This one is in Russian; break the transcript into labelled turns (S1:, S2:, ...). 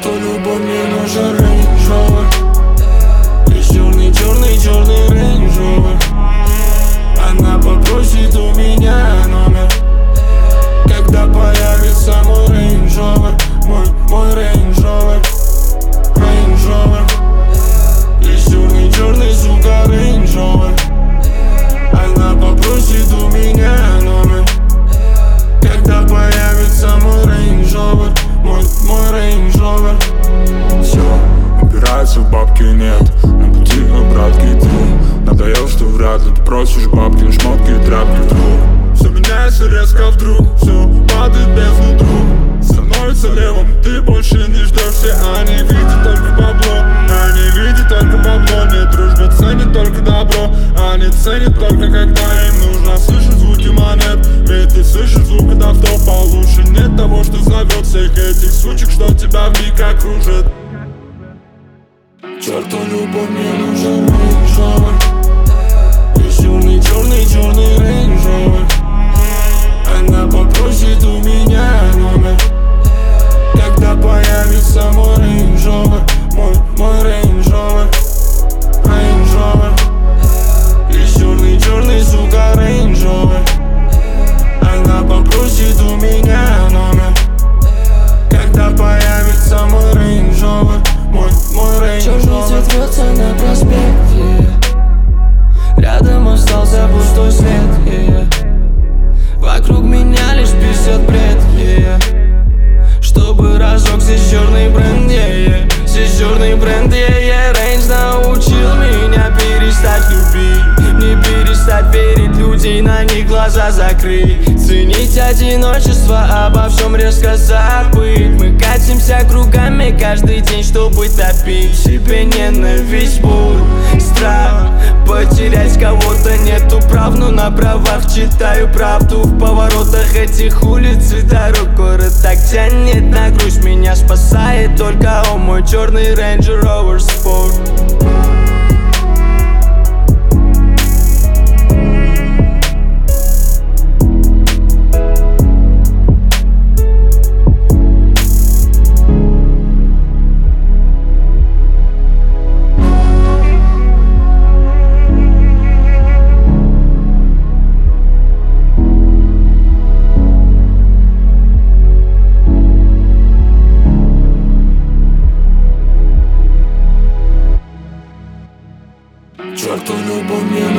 S1: черту любовь, мне нужен Range Rover. Лишь черный, черный, черный Range Rover. Она попросит у меня номер, когда появится мой Range Rover. Мой Range Rover. Range Rover. Лишь черный, черный, сука, Range Rover. Она попросит у меня номер, когда появится мой Range Rover. Мой Range Rover.
S2: Все, упирается в бабки нет, на пути обратки иду. Надоел, что вряд ли ты просишь бабки, шмотки и тряпки вдруг. Все меняется резко вдруг, все падает без друг. Становится левым, ты больше не ждешься. Они видят только бабло, они видят только бабло. Нет, дружба ценит только добро, они ценят только когда им нужно слышать звуки монет. Ведь ты слышишь звук от авто получше. Нет того, что зовет всех этих сучек, что тебя вмиг окружит.
S1: Черту любовь, мне нужен Range Rover. Лишь черный, черный, черный Range Rover. Она попросит у меня номер, когда появится мой Range Rover. Мой Range Rover. Range Rover. Лишь черный, черный, сука, Range Rover. Она попросит у меня номер, когда появится мой Range Rover. Мой Range Rover.
S3: Черный цвет рвется на проспекте, рядом остался пустой свет, Вокруг меня лишь писает бред, Чтобы разжег здесь черный бренд, Здесь черный бренд, Range научил меня перестать любить, не перестать верить людей, на них глаза закрыть. Ценить одиночество, обо всем резко забыть. Мы катимся кругами каждый день, чтобы топить в себе ненависть, боль, страх. Потерять кого-то нету прав, но на правах читаю правду. В поворотах этих улиц и дорог город так тянет на грусть. Меня спасает только мой черный Range Rover Sport.
S1: Черту любовь, мне